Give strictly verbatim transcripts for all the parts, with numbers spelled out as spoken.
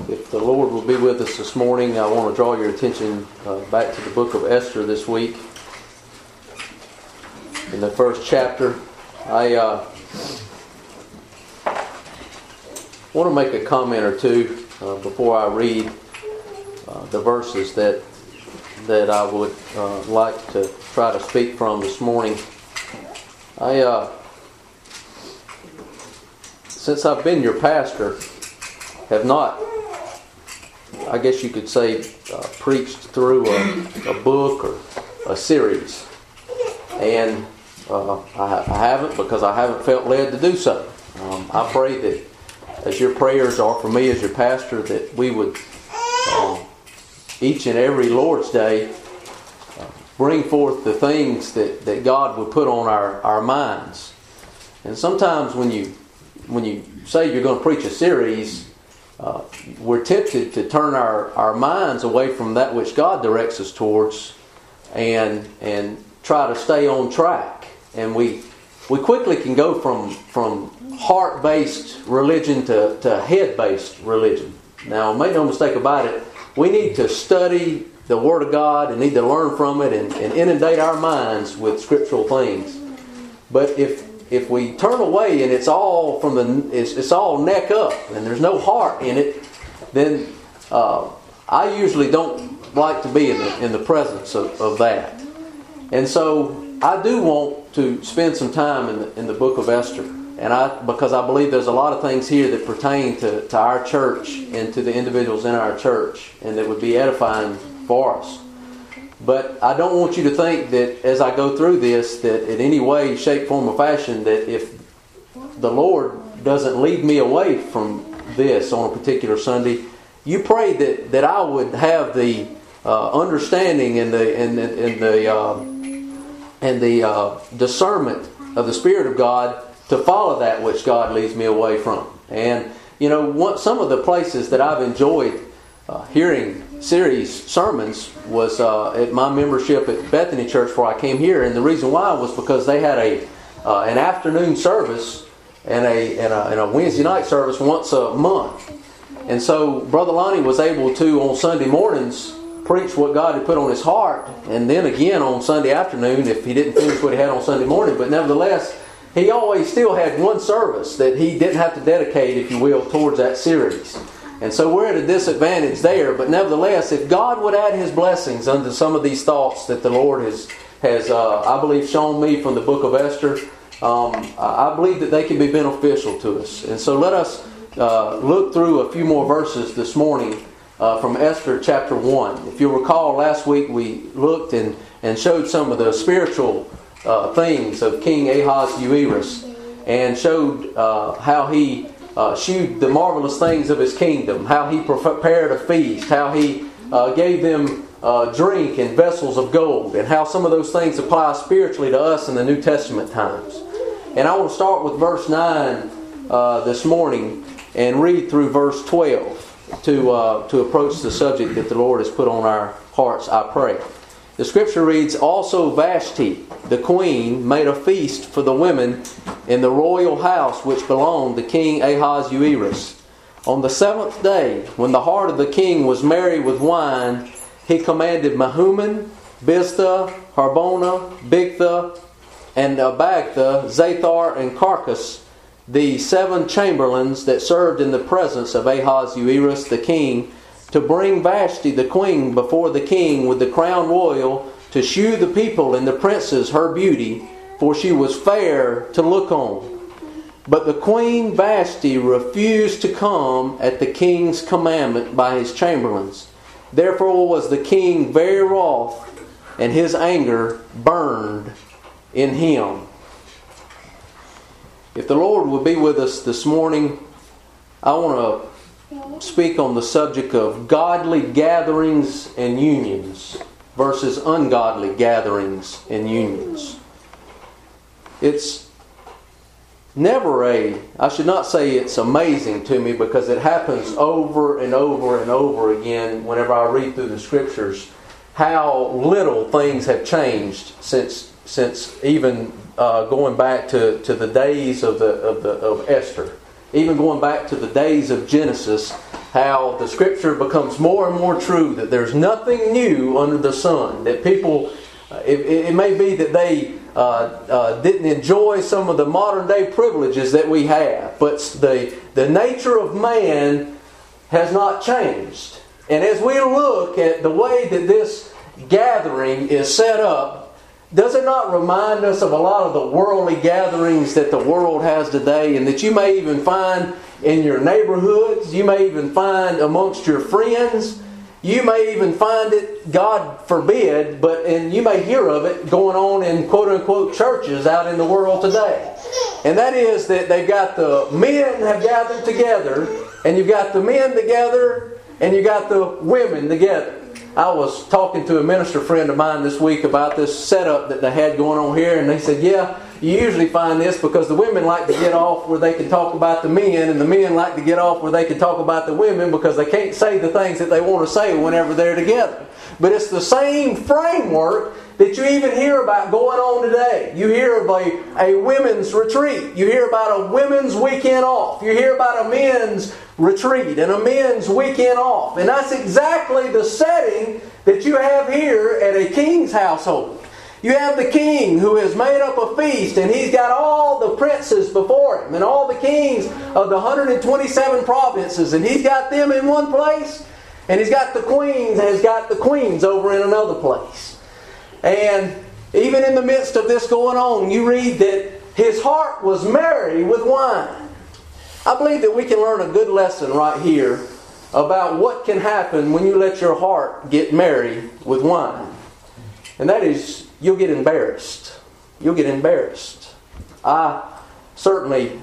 If the Lord will be with us this morning, I want to draw your attention uh, back to the book of Esther this week. In the first chapter, I uh, want to make a comment or two uh, before I read uh, the verses that that I would uh, like to try to speak from this morning. I, uh, since I've been your pastor, have not, I guess you could say, uh, preached through a, a book or a series. And uh, I, I haven't because I haven't felt led to do so. Um, I pray that as your prayers are for me as your pastor, that we would uh, each and every Lord's Day uh, bring forth the things that, that God would put on our, our minds. And sometimes when you when you say you're going to preach a series, Uh, we're tempted to turn our, our minds away from that which God directs us towards and and try to stay on track. And we we quickly can go from from heart-based religion to, to head-based religion. Now, make no mistake about it, we need to study the Word of God and need to learn from it and, and inundate our minds with scriptural things. But if If we turn away and it's all from the it's, it's all neck up and there's no heart in it, then uh, I usually don't like to be in the in the presence of, of that. And so I do want to spend some time in the in the book of Esther, and I because I believe there's a lot of things here that pertain to, to our church and to the individuals in our church, and that would be edifying for us. But I don't want you to think that as I go through this, that in any way, shape, form, or fashion, that if the Lord doesn't lead me away from this on a particular Sunday, you pray that, that I would have the uh, understanding and the and the and the, uh, and the uh, discernment of the Spirit of God to follow that which God leads me away from. And you know, one, some of the places that I've enjoyed uh, hearing series sermons was uh, at my membership at Bethany Church where I came here, and the reason why was because they had a uh, an afternoon service and a, and a and a Wednesday night service once a month, and so Brother Lonnie was able to on Sunday mornings preach what God had put on his heart, and then again on Sunday afternoon if he didn't finish what he had on Sunday morning. But nevertheless, he always still had one service that he didn't have to dedicate, if you will, towards that series. And so we're at a disadvantage there, but nevertheless, if God would add His blessings unto some of these thoughts that the Lord has, has uh, I believe, shown me from the book of Esther, um, I believe that they can be beneficial to us. And so let us uh, look through a few more verses this morning uh, from Esther chapter one. If you'll recall, last week we looked and, and showed some of the spiritual uh, things of King Ahasuerus and showed uh, how he Uh, shewed the marvelous things of his kingdom, how he prepared a feast, how he uh, gave them uh, drink in vessels of gold, and how some of those things apply spiritually to us in the New Testament times. And I want to start with verse nine uh, this morning and read through verse twelve to uh, to approach the subject that the Lord has put on our hearts, I pray. The scripture reads, "Also Vashti, the queen, made a feast for the women in the royal house which belonged to King Ahasuerus. On the seventh day, when the heart of the king was merry with wine, he commanded Mehuman, Biztha, Harbona, Bigtha, and Abagtha, Zathar, and Carcas, the seven chamberlains that served in the presence of Ahasuerus the king, to bring Vashti the queen before the king with the crown royal, to shew the people and the princes her beauty, for she was fair to look on. But the queen Vashti refused to come at the king's commandment by his chamberlains. Therefore was the king very wroth, and his anger burned in him." If the Lord will be with us this morning, I want to speak on the subject of godly gatherings and unions versus ungodly gatherings and unions. It's never a, I should not say it's amazing to me, because it happens over and over and over again whenever I read through the scriptures, how little things have changed since since even uh, going back to, to the days of the of the of Esther. Even going back to the days of Genesis, how the Scripture becomes more and more true, that there's nothing new under the sun, that people, uh, it, it may be that they uh, uh, didn't enjoy some of the modern day privileges that we have, but the, the nature of man has not changed. And as we look at the way that this gathering is set up, does it not remind us of a lot of the worldly gatherings that the world has today, and that you may even find in your neighborhoods, you may even find amongst your friends, you may even find it, God forbid, but and you may hear of it going on in quote-unquote churches out in the world today. And that is that they've got the men have gathered together, and you've got the men together, and you've got the women together. I was talking to a minister friend of mine this week about this setup that they had going on here, and they said, yeah, you usually find this because the women like to get off where they can talk about the men, and the men like to get off where they can talk about the women because they can't say the things that they want to say whenever they're together. But it's the same framework that you even hear about going on today. You hear of a, a women's retreat. You hear about a women's weekend off. You hear about a men's retreat and a men's weekend off. And that's exactly the setting that you have here at a king's household. You have the king who has made up a feast, and he's got all the princes before him and all the kings of the one hundred twenty-seven provinces, and he's got them in one place, and he's got the queens, and he's got the queens over in another place. And even in the midst of this going on, you read that his heart was merry with wine. I believe that we can learn a good lesson right here about what can happen when you let your heart get merry with wine. And that is, you'll get embarrassed. You'll get embarrassed. I certainly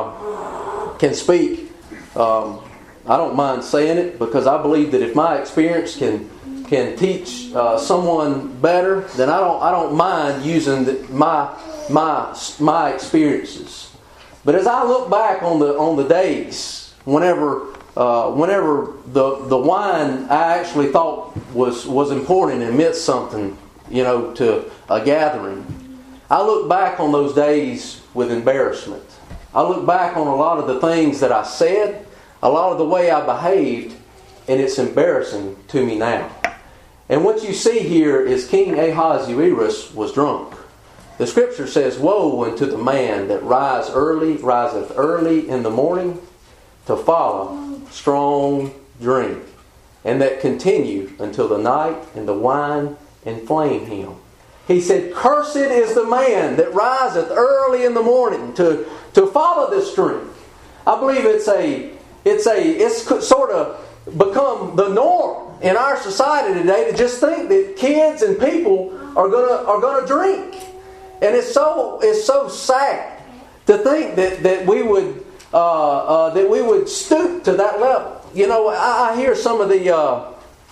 uh, can speak. Um, I don't mind saying it because I believe that if my experience can can teach uh, someone better, then I don't I don't mind using the, my my my experiences. But as I look back on the on the days whenever uh, whenever the the wine I actually thought was was important and meant something, you know, to a gathering, I look back on those days with embarrassment. I look back on a lot of the things that I said, a lot of the way I behaved, and it's embarrassing to me now. And what you see here is King Ahasuerus was drunk. The Scripture says, "Woe unto the man that rise early, riseth early in the morning to follow strong drink, and that continue until the night, and the wine inflame him." He said, "Cursed is the man that riseth early in the morning to, to follow this drink." I believe it's a it's a it's sort of become the norm in our society today to just think that kids and people are gonna are gonna drink. And it's so it's so sad to think that, that we would uh, uh, that we would stoop to that level. You know, I, I hear some of the uh,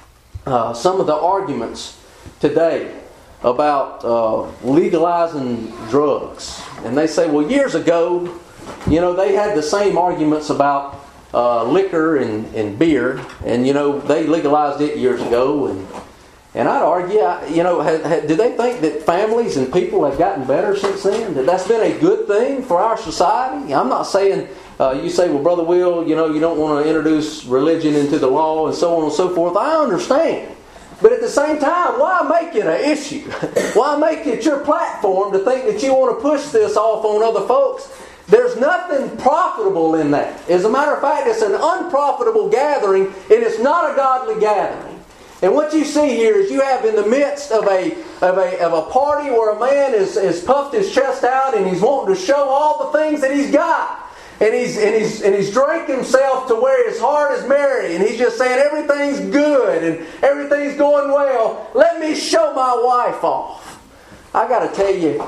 uh, some of the arguments today about uh, legalizing drugs, and they say, well, years ago, you know, they had the same arguments about uh, liquor and, and beer, and you know, they legalized it years ago, and and I'd argue, you know, ha, ha, do they think that families and people have gotten better since then? That that's been a good thing for our society? I'm not saying. Uh, you say, well, Brother Will, you know, you don't want to introduce religion into the law and so on and so forth. I understand. But at the same time, why make it an issue? Why make it your platform to think that you want to push this off on other folks? There's nothing profitable in that. As a matter of fact, it's an unprofitable gathering, and it's not a godly gathering. And what you see here is you have in the midst of a of a of a party where a man is has puffed his chest out and he's wanting to show all the things that he's got. And he's and he's and he's drank himself to where his heart is merry, and he's just saying everything's good and everything's going well. Let me show my wife off. I got to tell you,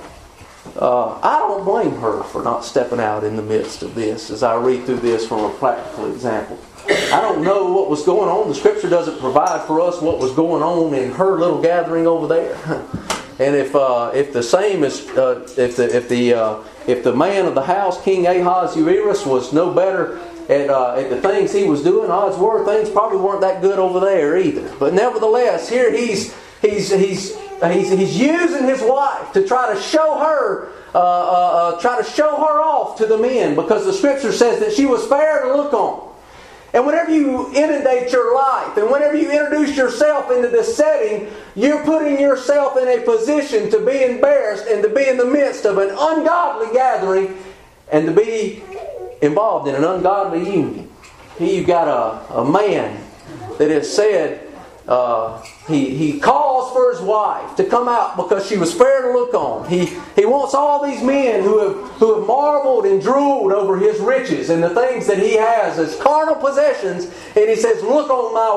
uh, I don't blame her for not stepping out in the midst of this. As I read through this from a practical example, I don't know what was going on. The Scripture doesn't provide for us what was going on in her little gathering over there. And if uh, if the same is uh, if the if the uh, if the man of the house, King Ahasuerus, was no better at uh, at the things he was doing, odds were things probably weren't that good over there either. But nevertheless, here he's he's he's he's, he's using his wife to try to show her uh, uh, uh, try to show her off to the men, because the Scripture says that she was fair to look on. And whenever you inundate your life, and whenever you introduce yourself into this setting, you're putting yourself in a position to be embarrassed and to be in the midst of an ungodly gathering and to be involved in an ungodly union. Here you've got a, a man that has said uh, he, he calls for his wife to come out because she was fair to look on. He, he wants all these men who have, who have marveled and drooled over his riches and the things that he has as carnal possessions, and he says, look on my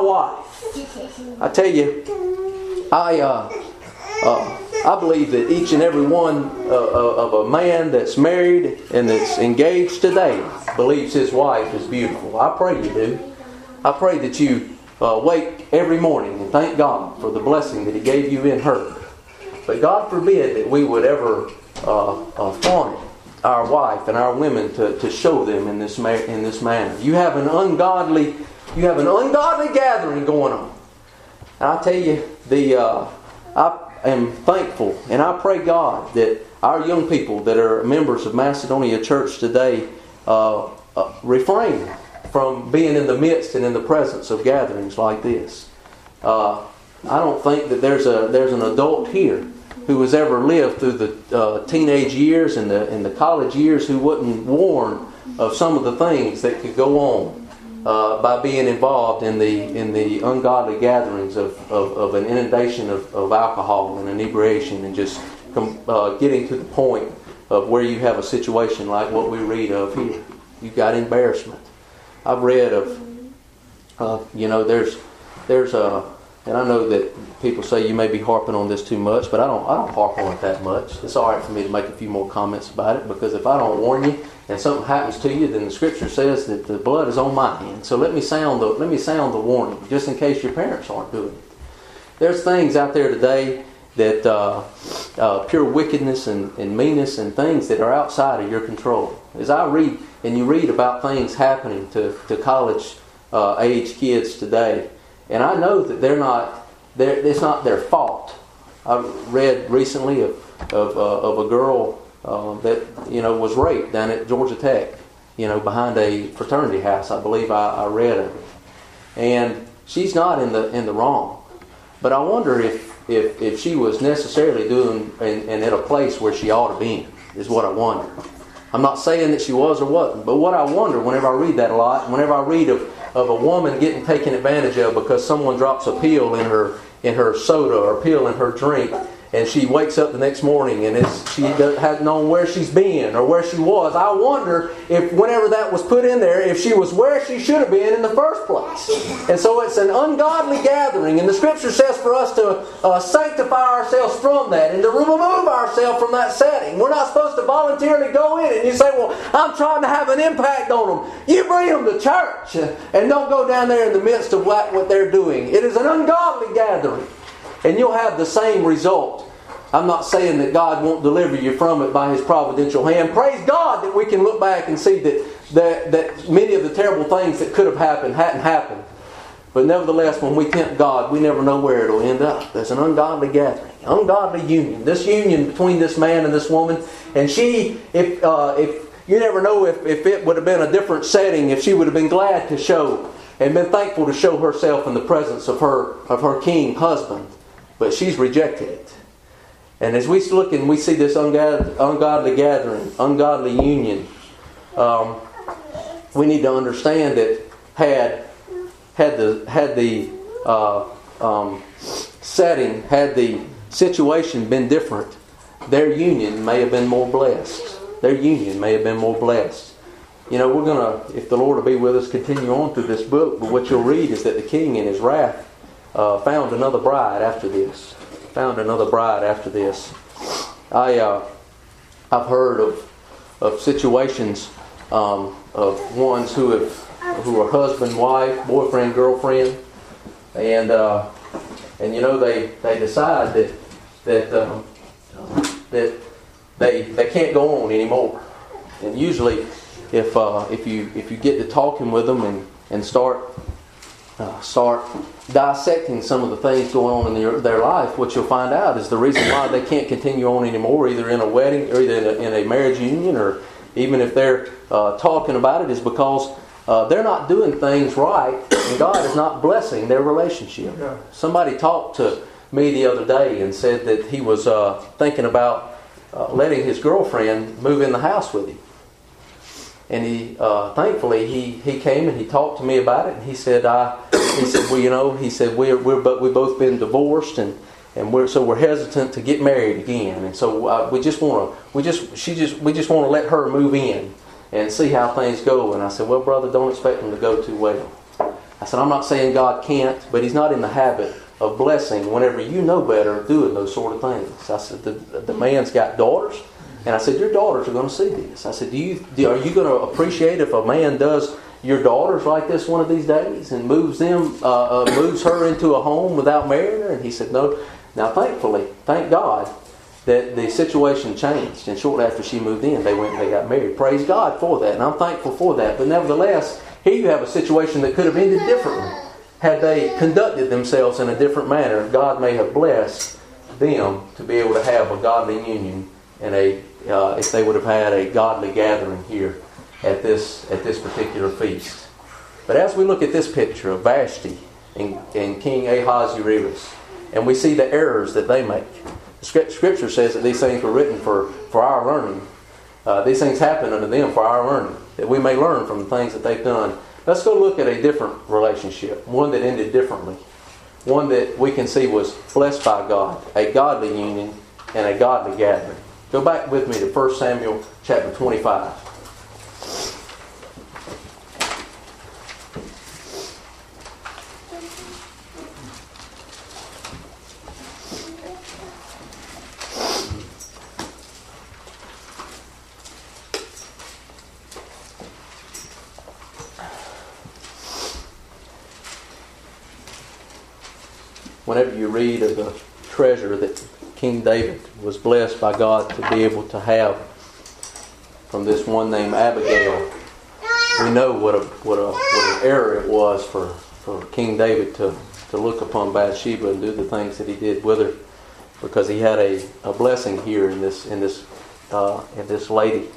wife. I tell you, I uh, uh, I believe that each and every one uh, of a man that's married and that's engaged today believes his wife is beautiful. I pray you do. I pray that you uh, wake every morning and thank God for the blessing that He gave you in her. But God forbid that we would ever uh, uh, flaunt our wife and our women to, to show them in this ma- in this manner. You have an ungodly you have an ungodly gathering going on. And I tell you, the uh, I am thankful and I pray God that our young people that are members of Macedonia Church today uh, uh, refrain from being in the midst and in the presence of gatherings like this. Uh, I don't think that there's a there's an adult here who has ever lived through the uh, teenage years and the and the college years who wasn't warned of some of the things that could go on uh, by being involved in the in the ungodly gatherings of, of, of an inundation of, of alcohol and inebriation and just com- uh, getting to the point of where you have a situation like what we read of here. You've got embarrassment. I've read of, uh, you know, there's, there's a, and I know that people say you may be harping on this too much, but I don't, I don't harp on it that much. It's all right for me to make a few more comments about it, because if I don't warn you and something happens to you, then the Scripture says that the blood is on my hand. So let me sound the, let me sound the warning, just in case your parents aren't doing it. There's things out there today that uh, uh, pure wickedness and, and meanness and things that are outside of your control. As I read, and you read about things happening to, to college uh, age kids today, and I know that they're not, they're, it's not their fault. I read recently of of, uh, of a girl uh, that you know was raped down at Georgia Tech, you know, behind a fraternity house. I believe I, I read of it, and she's not in the in the wrong. But I wonder if if, if she was necessarily doing and, and at a place where she ought to be, is what I wonder. I'm not saying that she was or wasn't, but what I wonder whenever I read that a lot, whenever I read of, of a woman getting taken advantage of because someone drops a pill in her in her soda or a pill in her drink, and she wakes up the next morning and it's, she hasn't known where she's been or where she was. I wonder if whenever that was put in there, if she was where she should have been in the first place. And so it's an ungodly gathering, and the Scripture says for us to uh, sanctify ourselves from that and to remove ourselves from that setting. We're not supposed to voluntarily go in and you say, well, I'm trying to have an impact on them. You bring them to church and don't go down there in the midst of what, what they're doing. It is an ungodly gathering, and you'll have the same result. I'm not saying that God won't deliver you from it by His providential hand. Praise God that we can look back and see that, that, that many of the terrible things that could have happened hadn't happened. But nevertheless, when we tempt God, we never know where it'll end up. There's an ungodly gathering, ungodly union. This union between this man and this woman, and she, if uh, if you never know if, if it would have been a different setting, if she would have been glad to show and been thankful to show herself in the presence of her of her king husband, but she's rejected it. And as we look and we see this ungodly gathering, ungodly union, um, we need to understand that had had the had the uh, um, setting, had the situation been different, their union may have been more blessed. Their union may have been more blessed. You know, we're gonna, if the Lord will be with us, continue on through this book. But what you'll read is that the king, in his wrath, uh, found another bride after this. Found another bride after this. I uh, I've heard of of situations um, of ones who have who are husband, wife, boyfriend, girlfriend, and uh, and you know they, they decide that that um, that they they can't go on anymore. And usually, if uh, if you if you get to talking with them and and start uh, start dissecting some of the things going on in their, their life, what you'll find out is the reason why they can't continue on anymore, either in a wedding or either in a, in a marriage union, or even if they're uh, talking about it, is because uh, they're not doing things right, and God is not blessing their relationship. Yeah. Somebody talked to me the other day and said that he was uh, thinking about uh, letting his girlfriend move in the house with him. And he, uh, thankfully, he, he came and he talked to me about it. And he said, "I," he said, "Well, you know," he said, "we're we're but we both been divorced, and and we're so we're hesitant to get married again, and so uh, we just want to we just she just we just want to let her move in and see how things go." And I said, "Well, brother, don't expect them to go too well." I said, "I'm not saying God can't, but He's not in the habit of blessing whenever you know better doing those sort of things." I said, "The the man's got daughters." And I said, "Your daughters are going to see this." I said, "Do you do, are you going to appreciate if a man does your daughters like this one of these days and moves them, uh, uh, moves her into a home without marrying her?" And he said, "No." Now, thankfully, thank God that the situation changed, and shortly after she moved in, they went and they got married. Praise God for that, and I'm thankful for that. But nevertheless, here you have a situation that could have ended differently had they conducted themselves in a different manner. God may have blessed them to be able to have a godly union and a Uh, if they would have had a godly gathering here at this at this particular feast. But as we look at this picture of Vashti and, and King Ahasuerus, and we see the errors that they make. The Scripture says that these things were written for, for our learning. Uh, these things happen unto them for our learning, that we may learn from the things that they've done. Let's go look at a different relationship, one that ended differently, one that we can see was blessed by God, a godly union and a godly gathering. Go back with me to First Samuel chapter twenty-five. Whenever you read of the treasure that King David was blessed by God to be able to have from this one named Abigail, we know what a what a what an error it was for, for King David to, to look upon Bathsheba and do the things that he did with her, because he had a, a blessing here in this in this uh, in this lady.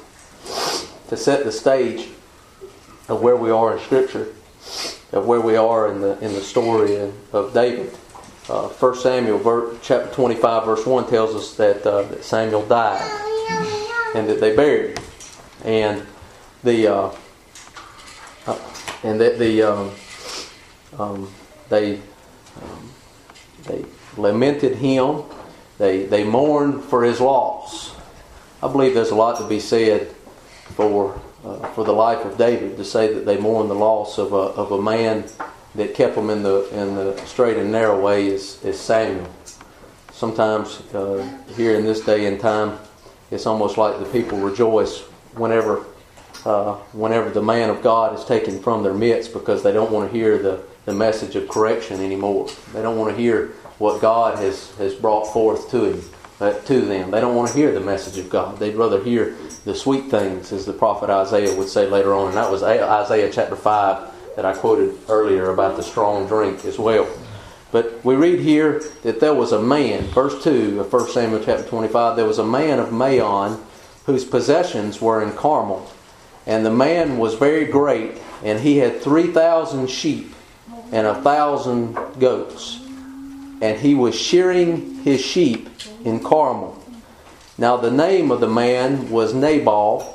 To set the stage of where we are in Scripture, of where we are in the in the story of David. Uh, First Samuel chapter twenty-five verse one tells us that, uh, that Samuel died and that they buried him, and the uh, uh, and that the um, um, they um, they lamented him. They they mourned for his loss. I believe there's a lot to be said for uh, for the life of David, to say that they mourned the loss of a of a man that kept them in the in the straight and narrow way is, is Samuel. Sometimes uh, here in this day and time, it's almost like the people rejoice whenever uh, whenever the man of God is taken from their midst, because they don't want to hear the, the message of correction anymore. They don't want to hear what God has, has brought forth to him, uh, to them. They don't want to hear the message of God. They'd rather hear the sweet things, as the prophet Isaiah would say later on. And that was Isaiah chapter five that I quoted earlier about the strong drink as well. But we read here that there was a man, verse two of First Samuel chapter twenty-five, there was a man of Maon whose possessions were in Carmel. And the man was very great, and he had three thousand sheep and a thousand goats. And he was shearing his sheep in Carmel. Now the name of the man was Nabal,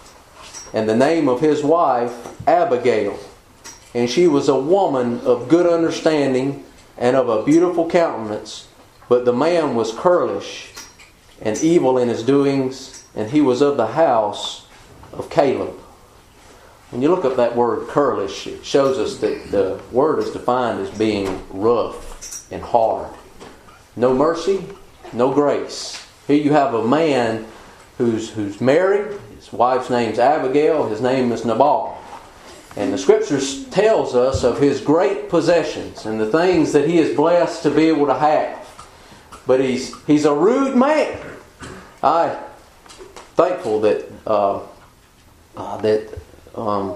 and the name of his wife Abigail. And she was a woman of good understanding and of a beautiful countenance. But the man was churlish and evil in his doings, and he was of the house of Caleb. When you look up that word churlish, it shows us that the word is defined as being rough and hard. No mercy, no grace. Here you have a man who's who's married. His wife's name's Abigail. His name is Nabal. And the Scriptures tells us of his great possessions and the things that he is blessed to be able to have. But he's he's a rude man. I'm thankful that uh, uh, that um,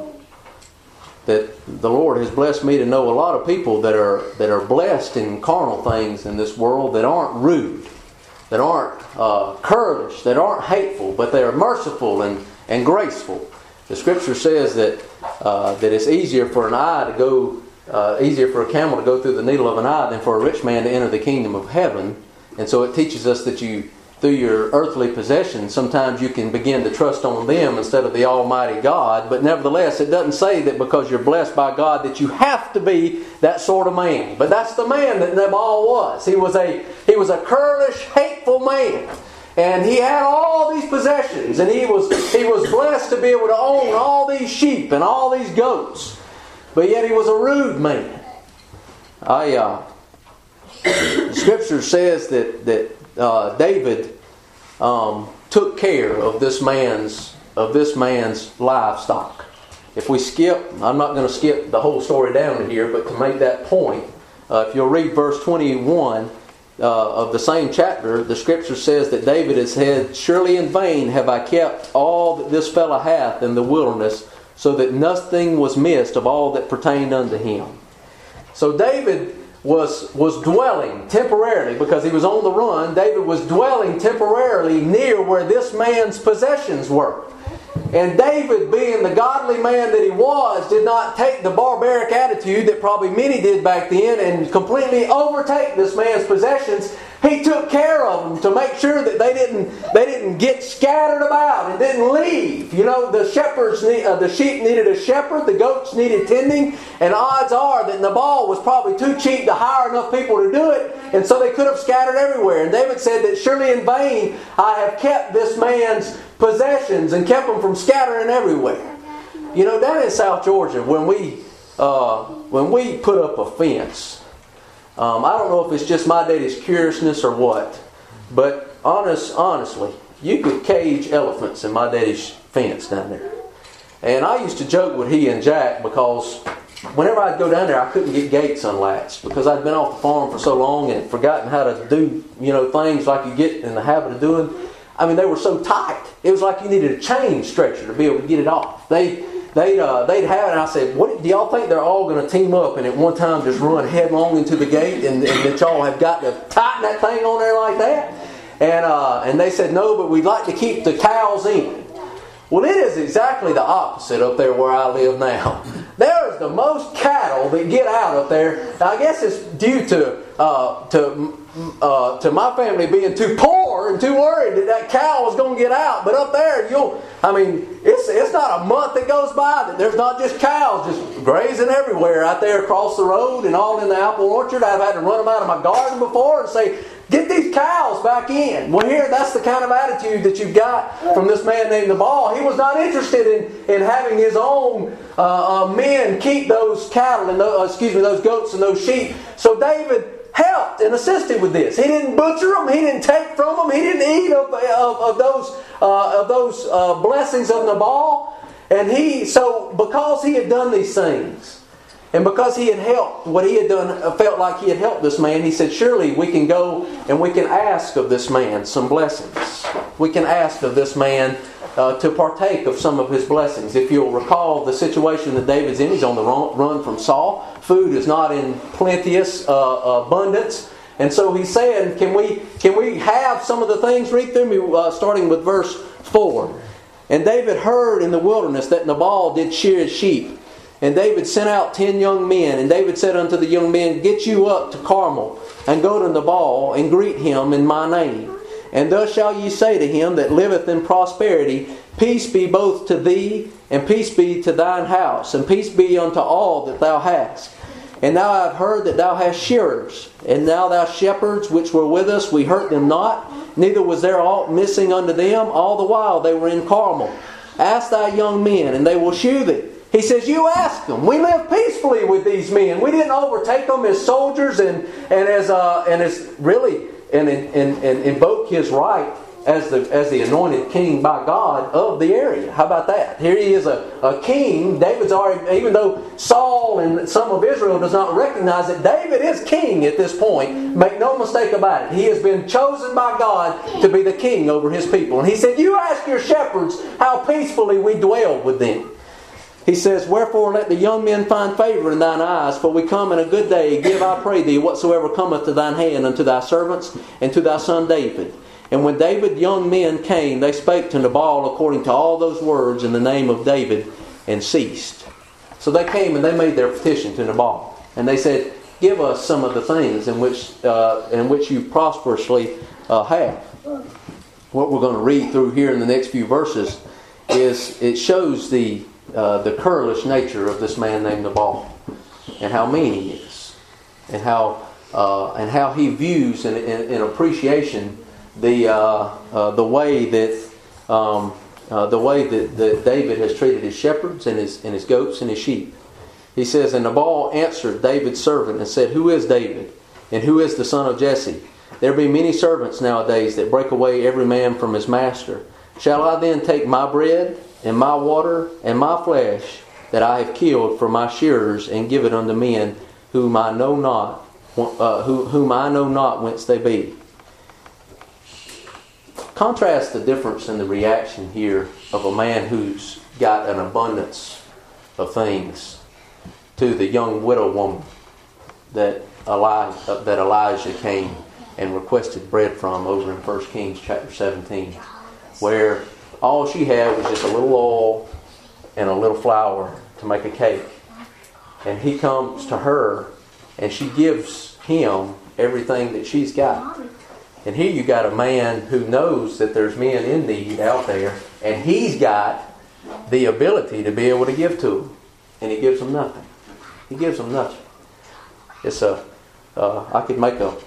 that the Lord has blessed me to know a lot of people that are that are blessed in carnal things in this world, that aren't rude, that aren't uh, churlish, that aren't hateful, but they are merciful and, and graceful. The Scripture says that uh, that it's easier for an eye to go, uh, easier for a camel to go through the needle of an eye than for a rich man to enter the kingdom of heaven. And so it teaches us that you, through your earthly possessions, sometimes you can begin to trust on them instead of the Almighty God. But nevertheless, it doesn't say that because you're blessed by God that you have to be that sort of man. But that's the man that Nabal was. He was a he was a curlish, hateful man. And he had all these possessions, and he was he was blessed to be able to own all these sheep and all these goats. But yet he was a rude man. I uh, the Scripture says that that uh, David um, took care of this man's of this man's livestock. If we skip, I'm not going to skip the whole story down to here, but to make that point, uh, if you'll read verse twenty-one. Uh, of the same chapter, the Scripture says that David has said, "Surely in vain have I kept all that this fellow hath in the wilderness, so that nothing was missed of all that pertained unto him." So David was, was dwelling temporarily, because he was on the run. David was dwelling temporarily near where this man's possessions were. And David, being the godly man that he was, did not take the barbaric attitude that probably many did back then and completely overtake this man's possessions. He took care of them to make sure that they didn't they didn't get scattered about and didn't leave. You know, the shepherds need, uh, the sheep needed a shepherd, the goats needed tending, and odds are that Nabal was probably too cheap to hire enough people to do it, and so they could have scattered everywhere. And David said that surely in vain I have kept this man's possessions and kept them from scattering everywhere. You know, down in South Georgia, when we uh, when we put up a fence. Um, I don't know if it's just my daddy's curiousness or what, but honest, honestly, you could cage elephants in my daddy's fence down there. And I used to joke with he and Jack because whenever I'd go down there, I couldn't get gates unlatched because I'd been off the farm for so long and forgotten how to do, you know, things like you get in the habit of doing. I mean, they were so tight. It was like you needed a chain stretcher to be able to get it off. They... They'd, uh, they'd have it, and I said, "What do y'all think they're all going to team up and at one time just run headlong into the gate and, and that y'all have got to tighten that thing on there like that?" And uh, and they said, "No, but we'd like to keep the cows in." Well, it is exactly the opposite up there where I live now. There is the most cattle that get out up there. Now, I guess it's due to uh, to uh, to my family being too poor and too worried that that cow was going to get out. But up there, you'll, I mean, it's it's not a month that goes by that there's not just cows just grazing everywhere out there across the road and all in the apple orchard. I've had to run them out of my garden before and say, "Get these cows back in." Well, here, that's the kind of attitude that you've got from this man named Nabal. He was not interested in, in having his own uh, uh, men keep those cattle and those, uh, excuse me, those goats and those sheep. So David helped and assisted with this. He didn't butcher them. He didn't take from them. He didn't eat of, of, of those uh, of those uh, blessings of Nabal. And he, so because he had done these things, and because he had helped, what he had done, felt like he had helped this man, he said, "Surely we can go and we can ask of this man some blessings. We can ask of this man uh, to partake of some of his blessings." If you'll recall the situation that David's in, he's on the run from Saul. Food is not in plenteous uh, abundance. And so he's saying, can we can we have some of the things? Read through me, uh, starting with verse four. "And David heard in the wilderness that Nabal did shear his sheep. And David sent out ten young men. And David said unto the young men, Get you up to Carmel, and go to Nabal, and greet him in my name. And thus shall ye say to him that liveth in prosperity, Peace be both to thee, and peace be to thine house, and peace be unto all that thou hast. And now I have heard that thou hast shearers, and now thou shepherds which were with us, we hurt them not, neither was there aught missing unto them, all the while they were in Carmel. Ask thy young men, and they will shew thee." He says, you ask them. We live peacefully with these men. We didn't overtake them as soldiers and and as uh, and as really and, and, and invoke his right as the as the anointed king by God of the area. How about that? Here he is, a, a king. David's already, even though Saul and some of Israel does not recognize it, David is king at this point. Make no mistake about it. He has been chosen by God to be the king over his people. And he said, you ask your shepherds how peacefully we dwell with them. He says, Wherefore let the young men find favour in thine eyes, for we come in a good day. Give, I pray thee, whatsoever cometh to thine hand unto thy servants and to thy son David. And when David's young men came, they spake to Nabal according to all those words in the name of David, and ceased. So they came and they made their petition to Nabal. And they said, give us some of the things in which uh, in which you prosperously uh, have. What we're going to read through here in the next few verses is it shows the uh, the curlish nature of this man named Nabal, and how mean he is, and how uh, and how he views in, in, in appreciation the uh, uh, the way that um, uh, the way that, that David has treated his shepherds and his and his goats and his sheep. He says, and Nabal answered David's servant and said, who is David, and who is the son of Jesse? There be many servants nowadays that break away every man from his master. Shall I then take my bread and my water and my flesh that I have killed for my shearers and give it unto men whom I know not, uh, who, whom I know not whence they be? Contrast the difference in the reaction here of a man who's got an abundance of things to the young widow woman that Elijah, that Elijah came and requested bread from over in First Kings chapter seventeen, where all she had was just a little oil and a little flour to make a cake. And he comes to her and she gives him everything that she's got. And here you got a man who knows that there's men in need out there, and he's got the ability to be able to give to them, and he gives them nothing. He gives them nothing. It's a. Uh, I could make a,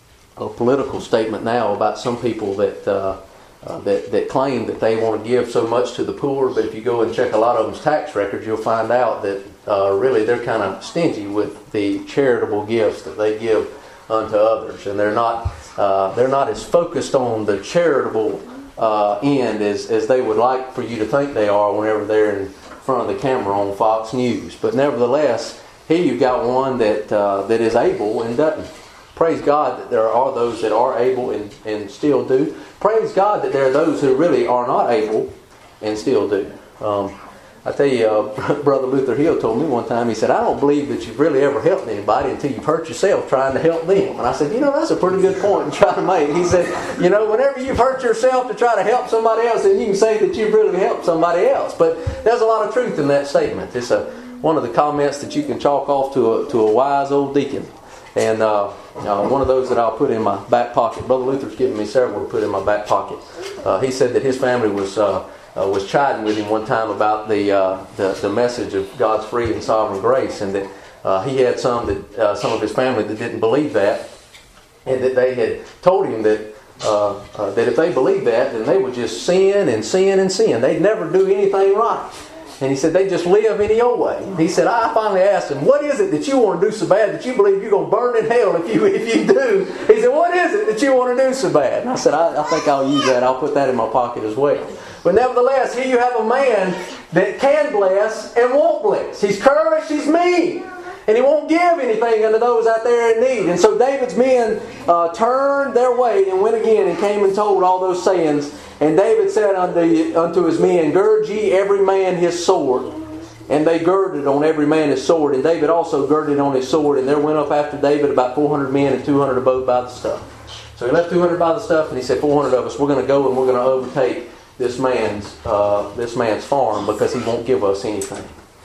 a political statement now about some people that uh, uh, that that claim that they want to give so much to the poor, but if you go and check a lot of them's tax records, you'll find out that uh, really they're kind of stingy with the charitable gifts that they give unto others, and they're not uh, they're not as focused on the charitable uh, end as as they would like for you to think they are whenever they're in front of the camera on Fox News. But nevertheless, here you've got one that uh, that is able and doesn't. Praise God that there are those that are able and, and still do. Praise God that there are those who really are not able and still do. Um, I tell you, uh, Brother Luther Hill told me one time, he said, I don't believe that you've really ever helped anybody until you've hurt yourself trying to help them. And I said, you know, that's a pretty good point to try to make. He said, you know, whenever you've hurt yourself to try to help somebody else, then you can say that you've really helped somebody else. But there's a lot of truth in that statement. It's a, one of the comments that you can chalk off to a, to a wise old deacon. And uh, uh, one of those that I'll put in my back pocket. Brother Luther's given me several to put in my back pocket. Uh, he said that his family was... Uh, Uh, was chiding with him one time about the, uh, the the message of God's free and sovereign grace, and that uh, he had some that uh, some of his family that didn't believe that, and that they had told him that uh, uh, that if they believed that, then they would just sin and sin and sin. They'd never do anything right. And he said they just live any old way. He said, I finally asked him, what is it that you want to do so bad that you believe you're going to burn in hell if you if you do? He said, what is it that you want to do so bad? And I said, I, I think I'll use that. I'll put that in my pocket as well. But nevertheless, here you have a man that can bless and won't bless. He's cursed, he's mean. And he won't give anything unto those out there in need. And so David's men uh, turned their way and went again and came and told all those sayings. And David said unto, unto his men, gird ye every man his sword. And they girded on every man his sword. And David also girded on his sword. And there went up after David about four hundred men and two hundred of both by the stuff. So he left two hundred by the stuff, and he said, four hundred of us, we're going to go and we're going to overtake this man's uh, this man's farm because he won't give us anything.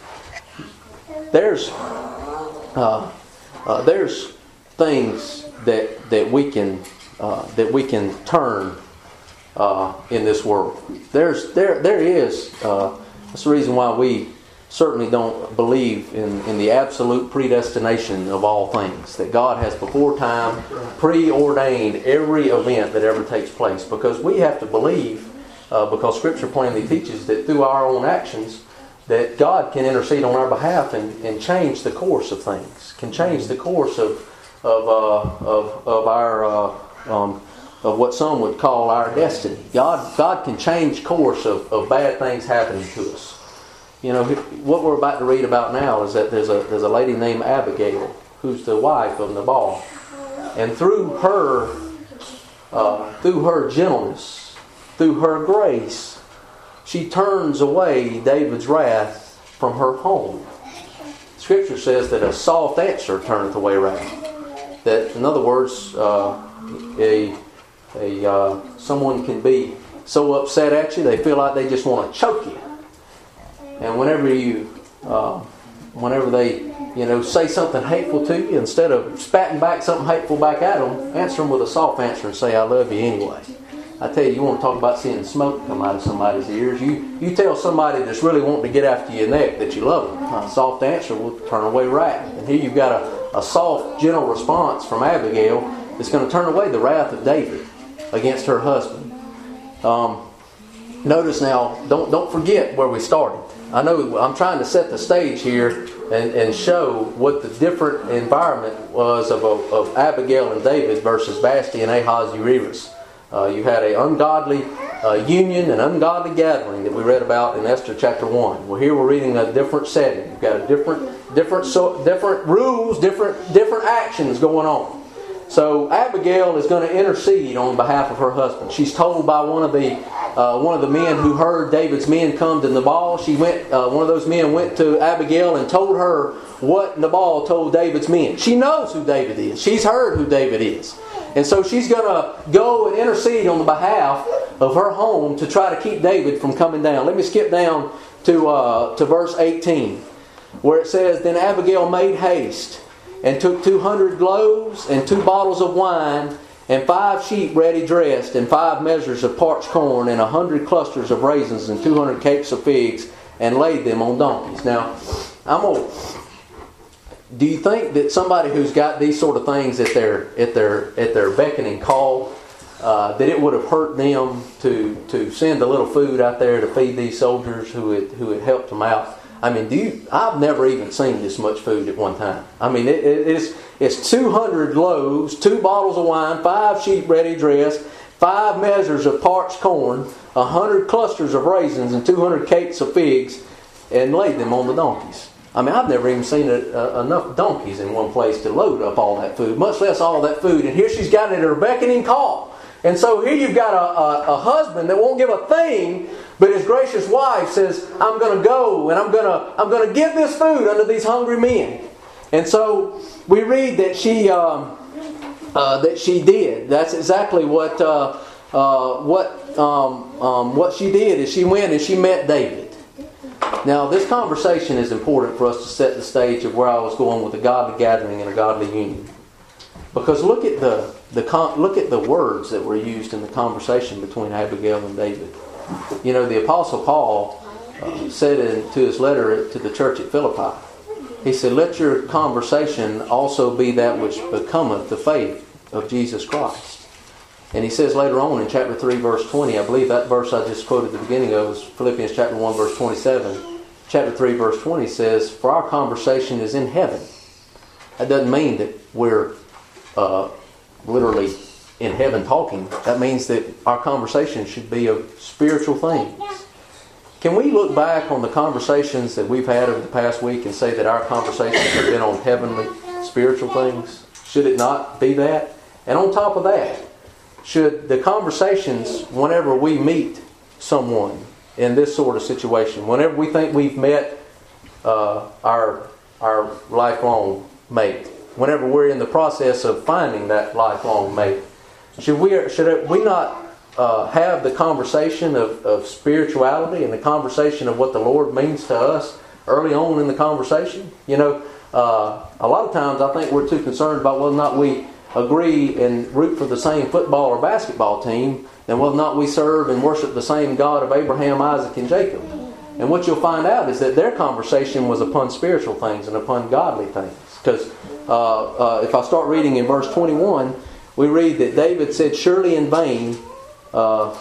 There's uh, uh, there's things that that we can uh, that we can turn uh, in this world. There's there there is uh, that's the reason why we certainly don't believe in, in the absolute predestination of all things, that God has before time preordained every event that ever takes place, because we have to believe. Uh, because Scripture plainly teaches that through our own actions that God can intercede on our behalf and, and change the course of things, can change the course of of uh, of, of our uh, um, of what some would call our destiny. God God can change course of, of bad things happening to us. You know, what we're about to read about now is that there's a there's a lady named Abigail who's the wife of Nabal, and through her uh, through her gentleness, through her grace, she turns away David's wrath from her home. Scripture says that a soft answer turneth away wrath. That, in other words, uh, a a uh, someone can be so upset at you they feel like they just want to choke you. And whenever you, uh, whenever they, you know, say something hateful to you, instead of spatting back something hateful back at them, answer them with a soft answer and say, "I love you anyway." I tell you, you want to talk about seeing smoke come out of somebody's ears. You you tell somebody that's really wanting to get after your neck that you love them. A soft answer will turn away wrath. And here you've got a, a soft, gentle response from Abigail that's going to turn away the wrath of David against her husband. Um, notice now, don't don't forget where we started. I know I'm trying to set the stage here and, and show what the different environment was of, of Abigail and David versus Vashti and Ahaz Uriris. Uh, you had an ungodly uh, union, an ungodly gathering that we read about in Esther chapter one. Well, here we're reading a different setting. You've got a different, different, so, different rules, different, different actions going on. So Abigail is going to intercede on behalf of her husband. She's told by one of the uh, one of the men who heard David's men come to Nabal. She went. Uh, one of those men went to Abigail and told her what Nabal told David's men. She knows who David is. She's heard who David is. And so she's going to go and intercede on the behalf of her home to try to keep David from coming down. Let me skip down to uh, to verse eighteen, where it says, "Then Abigail made haste and took two hundred loaves and two bottles of wine and five sheep ready dressed and five measures of parched corn and a hundred clusters of raisins and two hundred cakes of figs and laid them on donkeys." Now, I'm gonna. Do you think that somebody who's got these sort of things at their at their at their beckoning call, uh, that it would have hurt them to to send a little food out there to feed these soldiers who had who had helped them out? I mean, do you? I've never even seen this much food at one time. I mean, it, it, it's it's two hundred loaves, two bottles of wine, five sheep ready dressed, five measures of parched corn, a hundred clusters of raisins, and two hundred cakes of figs, and laid them on the donkeys. I mean, I've never even seen a, a, enough donkeys in one place to load up all that food, much less all that food. And here she's got it at her beckoning call. And so here you've got a, a, a husband that won't give a thing, but his gracious wife says, "I'm going to go and I'm going to I'm going to give this food unto these hungry men." And so we read that she um, uh, that she did. That's exactly what uh, uh, what um, um, what she did. Is she went and she met David. Now, this conversation is important for us to set the stage of where I was going with a godly gathering and a godly union. Because look at the the look at the words that were used in the conversation between Abigail and David. You know, the Apostle Paul uh, said in to his letter to the church at Philippi, he said, "Let your conversation also be that which becometh the faith of Jesus Christ." And he says later on in chapter three, verse twenty, I believe that verse I just quoted at the beginning of was Philippians chapter one, verse twenty-seven. Chapter three, verse twenty says, "For our conversation is in heaven." That doesn't mean that we're uh, literally in heaven talking. That means that our conversation should be of spiritual things. Can we look back on the conversations that we've had over the past week and say that our conversations have been on heavenly, spiritual things? Should it not be that? And on top of that, should the conversations, whenever we meet someone in this sort of situation, whenever we think we've met uh, our our lifelong mate, whenever we're in the process of finding that lifelong mate, should we should we not uh, have the conversation of, of spirituality and the conversation of what the Lord means to us early on in the conversation? You know, uh, a lot of times I think we're too concerned about whether or not we agree and root for the same football or basketball team than whether or not we serve and worship the same God of Abraham, Isaac, and Jacob. And what you'll find out is that their conversation was upon spiritual things and upon godly things. Because uh, uh, if I start reading in verse twenty-one, we read that David said, "Surely in vain." Uh,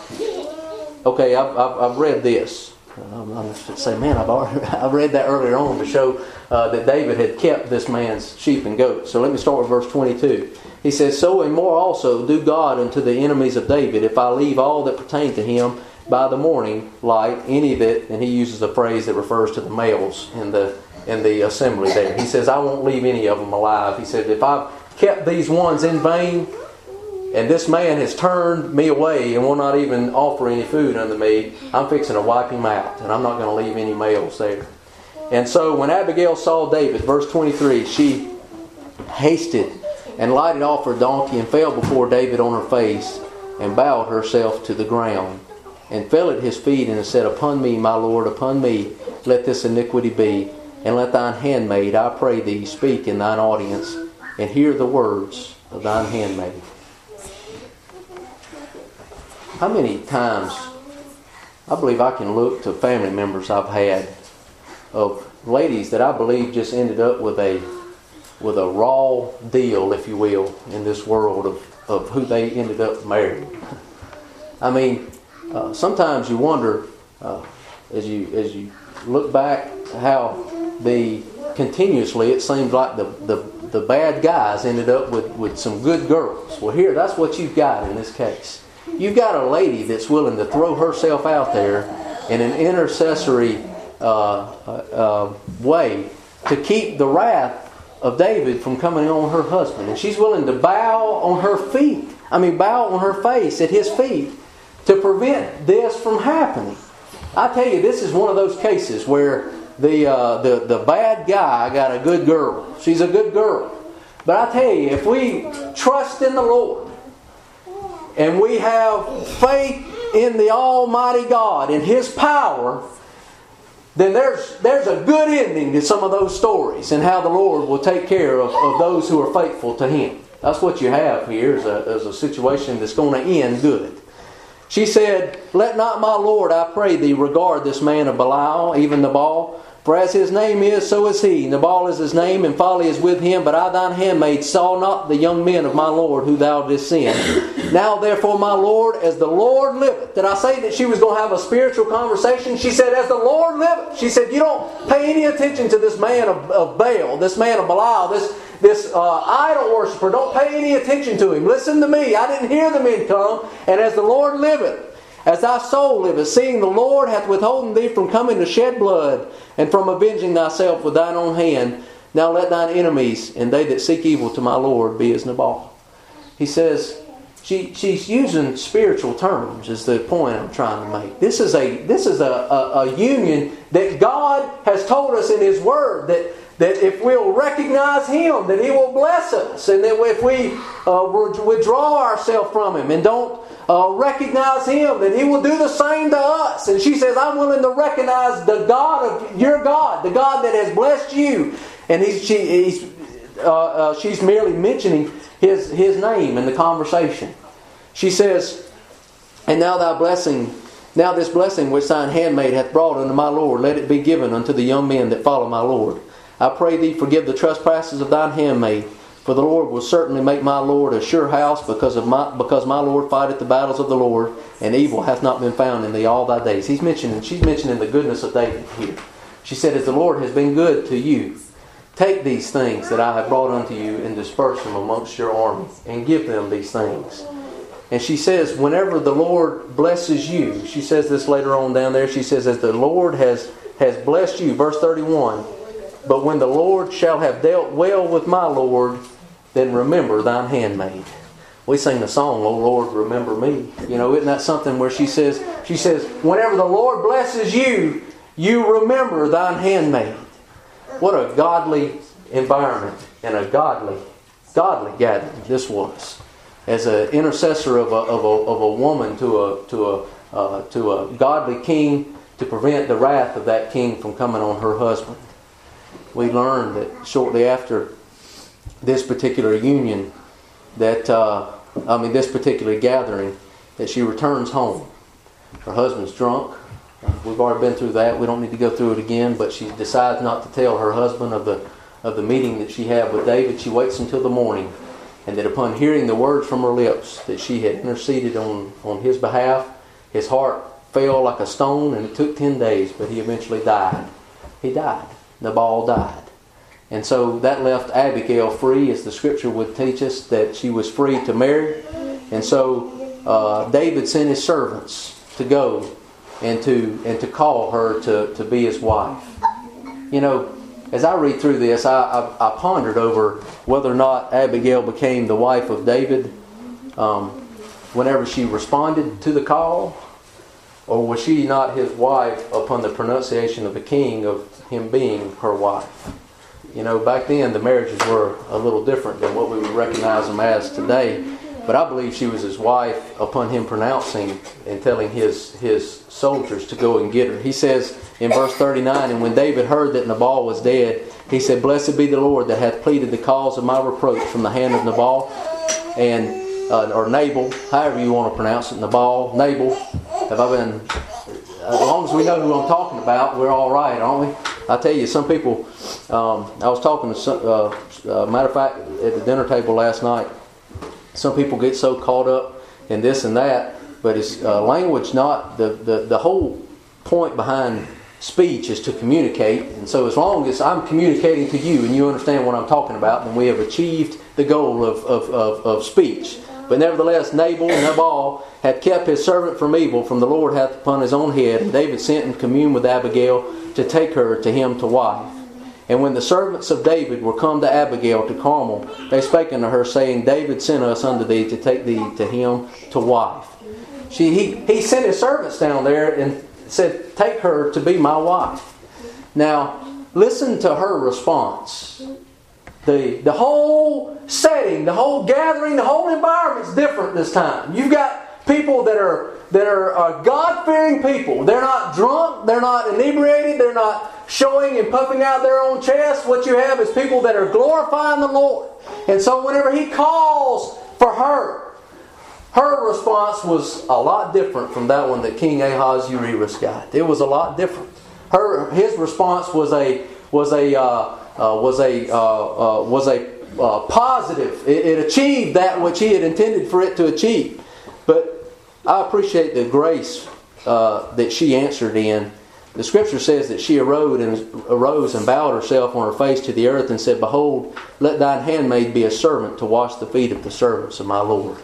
okay, I've, I've, I've read this. I'm going to say, man, I've already, I read that earlier on to show uh, that David had kept this man's sheep and goats. So let me start with verse twenty-two. He says, "So and more also do God unto the enemies of David, if I leave all that pertain to him by the morning light, any that," and he uses a phrase that refers to the males in the in the assembly there. He says, "I won't leave any of them alive." He said, "If I've kept these ones in vain, and this man has turned me away and will not even offer any food unto me, I'm fixing to wipe him out, and I'm not going to leave any males there." And so when Abigail saw David, verse twenty-three, she hasted and lighted off her donkey and fell before David on her face and bowed herself to the ground, and fell at his feet, and said, Upon me, my Lord, upon me, let this iniquity be, and let thine handmaid, I pray thee, speak in thine audience, and hear the words of thine handmaid. How many times, I believe I can look to family members I've had of ladies that I believe just ended up with a with a raw deal, if you will, in this world of, of who they ended up marrying. I mean, uh, sometimes you wonder, uh, as you as you look back, how the continuously it seems like the, the, the bad guys ended up with, with some good girls. Well, here, that's what you've got in this case. You've got a lady that's willing to throw herself out there in an intercessory uh, uh, uh, way to keep the wrath of David from coming on her husband. And she's willing to bow on her feet, I mean bow on her face at his feet to prevent this from happening. I tell you, this is one of those cases where the, uh, the, the bad guy got a good girl. She's a good girl. But I tell you, if we trust in the Lord, and we have faith in the Almighty God and His power, then there's there's a good ending to some of those stories and how the Lord will take care of, of those who are faithful to Him. That's what you have here is a, is a situation that's going to end good. She said, Let not my Lord, I pray thee, regard this man of Belial, even Nabal. For as his name is, so is he. Nabal is his name, and folly is with him. But I, thine handmaid, saw not the young men of my Lord who thou didst send. Now therefore, my Lord, as the Lord liveth. Did I say that she was going to have a spiritual conversation? She said, as the Lord liveth. She said, you don't pay any attention to this man of, of Baal, this man of Belial, this, this uh, idol worshiper. Don't pay any attention to him. Listen to me. I didn't hear the men come. And as the Lord liveth, as thy soul liveth, seeing the Lord hath withholden thee from coming to shed blood, and from avenging thyself with thine own hand, now let thine enemies, and they that seek evil to my Lord, be as Nabal. He says, she, she's using spiritual terms, is the point I'm trying to make. This is a this is a, a, a union that God has told us in His Word, that that if we'll recognize Him, that He will bless us. And that if we uh, withdraw ourselves from Him and don't uh, recognize Him, that He will do the same to us. And she says, I'm willing to recognize the God of your God, the God that has blessed you. And he's, she, he's, uh, uh, she's merely mentioning His, his name in the conversation. She says, And now thy blessing... Now this blessing which thine handmaid hath brought unto my Lord, let it be given unto the young men that follow my Lord. I pray thee, forgive the trespasses of thine handmaid, for the Lord will certainly make my Lord a sure house, because of my because my Lord fighteth the battles of the Lord, and evil hath not been found in thee all thy days. He's mentioning, she's mentioning the goodness of David here. She said, as the Lord has been good to you, take these things that I have brought unto you and disperse them amongst your army, and give them these things. And she says, whenever the Lord blesses you, she says this later on down there, she says, as the Lord has, has blessed you, verse thirty-one, but when the Lord shall have dealt well with my Lord, then remember thine handmaid. We sing the song, O Lord, remember me. You know, isn't that something where she says, she says, whenever the Lord blesses you, you remember thine handmaid. What a godly environment and a godly, godly gathering this was. As an intercessor of a, of a, of a woman to a, to a, uh, to a godly king, to prevent the wrath of that king from coming on her husband. We learned that shortly after this particular union, that uh, I mean this particular gathering, that she returns home. Her husband's drunk. We've already been through that. We don't need to go through it again. But she decides not to tell her husband of the of the meeting that she had with David. She waits until the morning, and that upon hearing the words from her lips that she had interceded on on his behalf, his heart fell like a stone, and it took ten days, but he eventually died. He died. Nabal died. And so that left Abigail free, as the scripture would teach us, that she was free to marry. And so uh, David sent his servants to go and to and to call her to, to be his wife. You know, as I read through this, I, I, I pondered over whether or not Abigail became the wife of David um, whenever she responded to the call, or was she not his wife upon the pronunciation of the king of him being her wife? You know, back then the marriages were a little different than what we would recognize them as today. but I believe she was his wife upon him pronouncing and telling his, his soldiers to go and get her. He says in verse thirty-nine, and when David heard that Nabal was dead, he said, Blessed be the Lord that hath pleaded the cause of my reproach from the hand of Nabal, and uh, or Nabal, however you want to pronounce it, Nabal, Nabal. Have I been... As long as we know who I'm talking about, we're all right, aren't we? I tell you, some people... Um, I was talking to some... Uh, uh, matter of fact, at the dinner table last night, some people get so caught up in this and that, but it's uh, language not... The, the, the whole point behind speech is to communicate. And so as long as I'm communicating to you and you understand what I'm talking about, then we have achieved the goal of, of, of, of speech. But nevertheless, Nabal, Nabal, had kept his servant from evil, from the Lord hath upon his own head. And David sent and communed with Abigail to take her to him to wife. And when the servants of David were come to Abigail to Carmel, they spake unto her, saying, David sent us unto thee to take thee to him to wife. She, he, he sent his servants down there and said, take her to be my wife. Now, listen to her response. The, the whole setting, the whole gathering, the whole environment's different this time. You've got people that are that are uh, God-fearing people. They're not drunk, they're not inebriated, they're not showing and puffing out their own chest. What you have is people that are glorifying the Lord. And so whenever He calls for her, her response was a lot different from that one that King Ahasuerus got. It was a lot different. Her his response was a was a uh, uh, was a uh, uh, was a uh, positive. It, it achieved that which he had intended for it to achieve. But I appreciate the grace uh, that she answered in. The Scripture says that she arose and arose and bowed herself on her face to the earth and said, Behold, let thine handmaid be a servant to wash the feet of the servants of my Lord.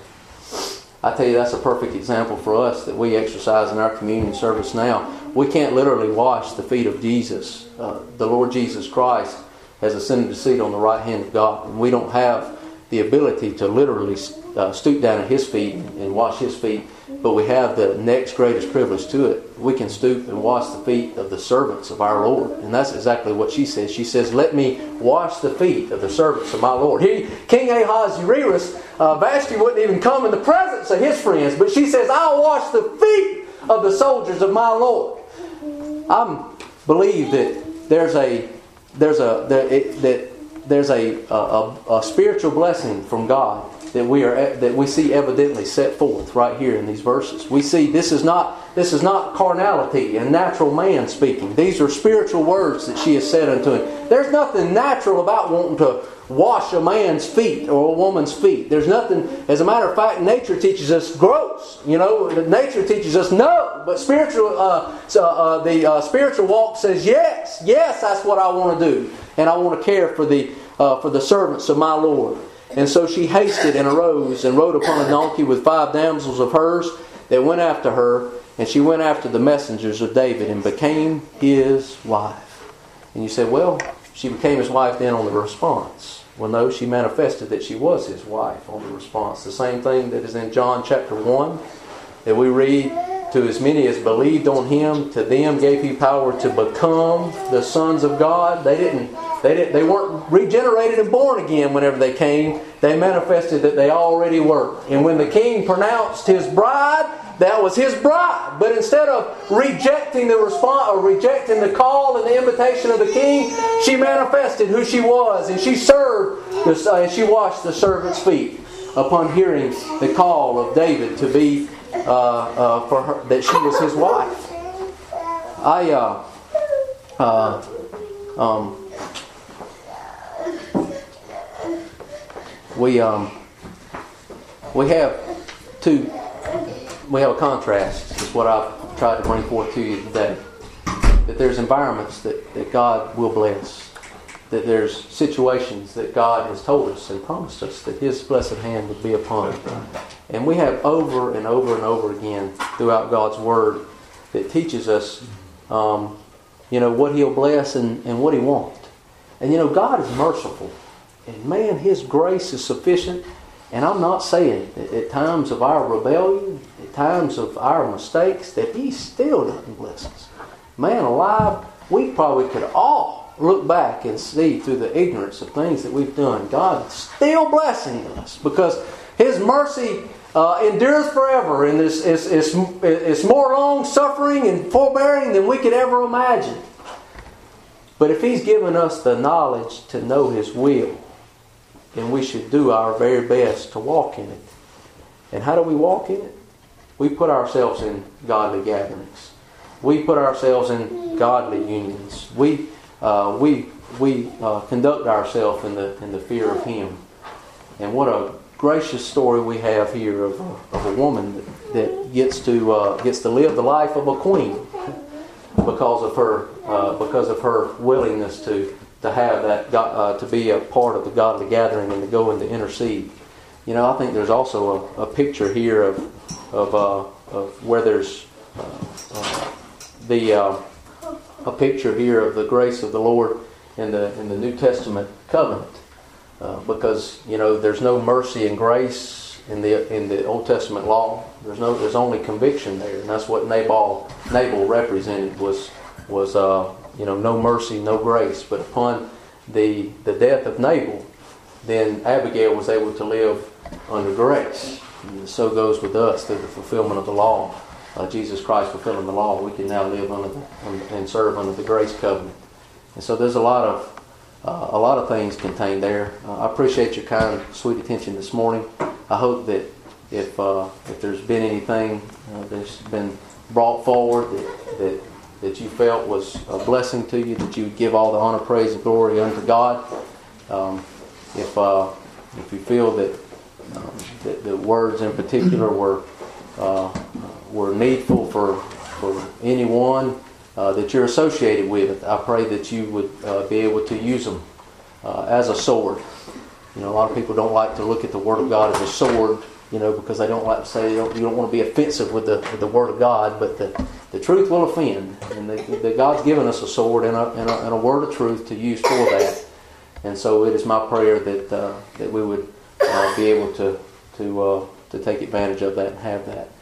I tell you, that's a perfect example for us that we exercise in our communion service now. We can't literally wash the feet of Jesus. Uh, the Lord Jesus Christ has ascended to sit on the right hand of God. And we don't have the ability to literally uh, stoop down at His feet and wash His feet. But we have the next greatest privilege to it. We can stoop and wash the feet of the servants of our Lord. And that's exactly what she says. She says, let me wash the feet of the servants of my Lord. He, King Ahasuerus, uh, Vashti wouldn't even come in the presence of his friends. But she says, I'll wash the feet of the soldiers of my Lord. I believe that there's a there's a there, it, that there's a, a a spiritual blessing from God that we are that we see evidently set forth right here in these verses. We see this is not this is not carnality and natural man speaking. These are spiritual words that she has said unto him. There's nothing natural about wanting to wash a man's feet or a woman's feet. There's nothing. As a matter of fact, nature teaches us gross. You know, nature teaches us no. But spiritual, uh, so, uh, the uh, spiritual walk says yes, yes. That's what I want to do, and I want to care for the uh, for the servants of my Lord. And so she hasted and arose and rode upon a donkey with five damsels of hers that went after her, and she went after the messengers of David and became his wife. And you say, well, she became his wife then on the response. Well, no, she manifested that she was his wife on the response. The same thing that is in John chapter one, that we read, to as many as believed on him, to them gave he power to become the sons of God. They didn't, they didn't, they weren't regenerated and born again whenever they came. They manifested that they already were. And when the king pronounced his bride, that was his bride. But instead of rejecting the response or rejecting the call and the invitation of the king, she manifested who she was, and she served, the, uh, she washed the servants' feet upon hearing the call of David to be uh, uh, for her, that she was his wife. I uh, uh, um, we um, we have two. We have a contrast, is what I've tried to bring forth to you today. That there's environments that, that God will bless. That there's situations that God has told us and promised us that His blessed hand would be upon. And we have over and over and over again throughout God's Word that teaches us, um, you know, what He'll bless and, and what He won't. And you know, God is merciful. And man, His grace is sufficient. And I'm not saying that at times of our rebellion, at times of our mistakes, that He still doesn't bless us. Man alive, we probably could all look back and see through the ignorance of things that we've done, God's still blessing us because His mercy uh, endures forever, and it's, it's, it's, it's more long-suffering and forbearing than we could ever imagine. But if He's given us the knowledge to know His will, then we should do our very best to walk in it. And how do we walk in it? We put ourselves in godly gatherings. We put ourselves in godly unions. We uh, we we uh, conduct ourselves in the in the fear of Him. And what a gracious story we have here of a, of a woman that, that gets to uh, gets to live the life of a queen because of her uh, because of her willingness to to have that uh, to be a part of the godly gathering and to go and to intercede. You know, I think there's also a, a picture here of of, uh, of where there's uh, uh, the uh, a picture here of the grace of the Lord in the in the New Testament covenant, uh, because you know there's no mercy and grace in the in the Old Testament law. There's no there's only conviction there, and that's what Nabal Nabal represented was was uh, you know no mercy, no grace. But upon the the death of Nabal, then Abigail was able to live under grace. And so goes with us through the fulfillment of the law. Uh, Jesus Christ fulfilling the law, we can now live under the, under, and serve under the grace covenant. And so there's a lot of uh, a lot of things contained there. Uh, I appreciate your kind, sweet attention this morning. I hope that if uh, if there's been anything uh, that's been brought forward that, that that you felt was a blessing to you, that you would give all the honor, praise, and glory unto God. Um, if uh, if you feel that um, that the words in particular were uh, were needful for for anyone uh, that you're associated with, I pray that you would uh, be able to use them uh, as a sword. You know, a lot of people don't like to look at the Word of God as a sword, you know, because they don't like to say, you don't, you don't want to be offensive with the with the Word of God, but the, the truth will offend. And the, the God's given us a sword and a, and, a, and a word of truth to use for that. And so it is my prayer that uh, that we would uh, be able to to uh, to take advantage of that and have that.